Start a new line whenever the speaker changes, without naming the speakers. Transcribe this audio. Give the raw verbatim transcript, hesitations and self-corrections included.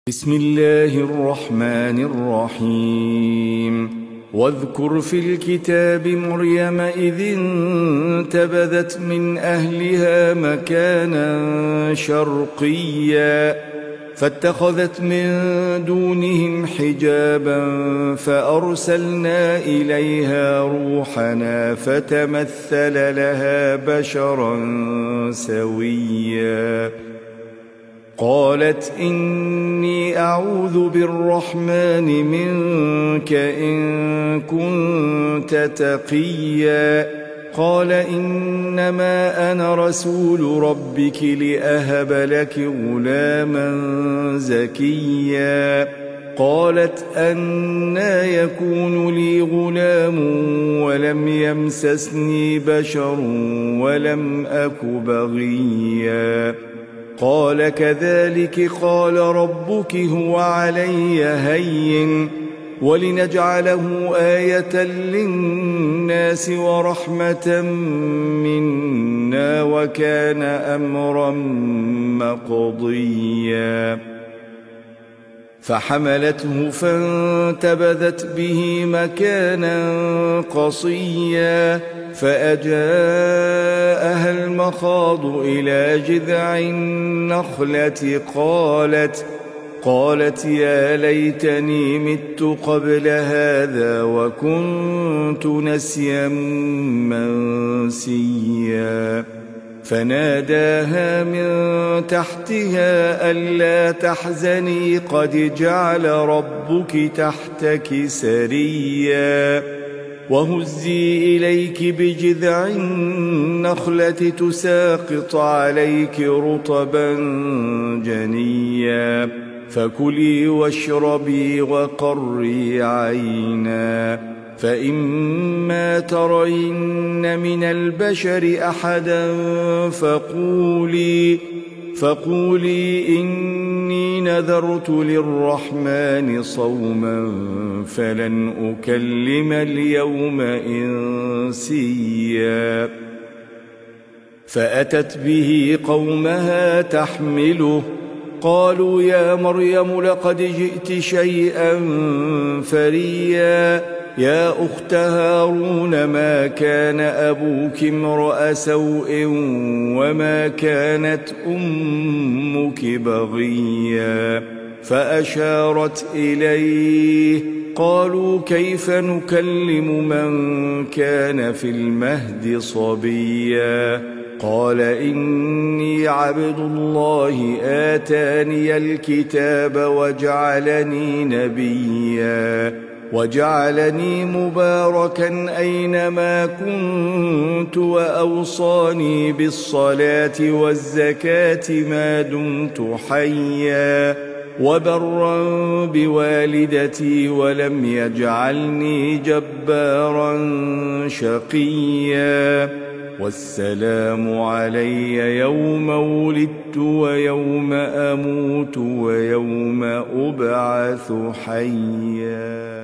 بسم الله الرحمن الرحيم واذكر في الكتاب مريم إذ انتبذت من أهلها مكانا شرقيا فاتخذت من دونهم حجابا فأرسلنا إليها روحنا فتمثل لها بشرا سويا قالت إني أعوذ بالرحمن منك إن كنت تقيا قال إنما أنا رسول ربك لأهب لك غلاما زكيا قالت أنى يكون لي غلام ولم يمسسني بشر ولم أك بغيا قال كذلك قال ربك هو علي هين ولنجعله آية للناس ورحمة منا وكان أمرا مقضيا فحملته فانتبذت به مكانا قصيا فأجاءها المخاض إلى جذع النخلة قالت قالت يا ليتني مت قبل هذا وكنت نسيا منسيا فناداها من تحتها ألا تحزني قد جعل ربك تحتك سريا وهزي إليك بجذع النخلة تساقط عليك رطبا جنيا فكلي واشربي وقري عينا فإما ترين من البشر أحدا فقولي فقولي إني نذرت للرحمن صوما فلن أكلم اليوم إنسيا فأتت به قومها تحمله قالوا يا مريم لقد جئت شيئا فريا يا أخت هارون ما كان أبوك امرأ سوء وما كانت أمك بغيا فأشارت إليه قالوا كيف نكلم من كان في المهد صبيا قال إني عبد الله آتاني الكتاب وجعلني نبيا وجعلني مباركا أينما كنت وأوصاني بالصلاة والزكاة ما دمت حيا وبرا بوالدتي ولم يجعلني جبارا شقيا والسلام علي يوم ولدت ويوم أموت ويوم أبعث حيا.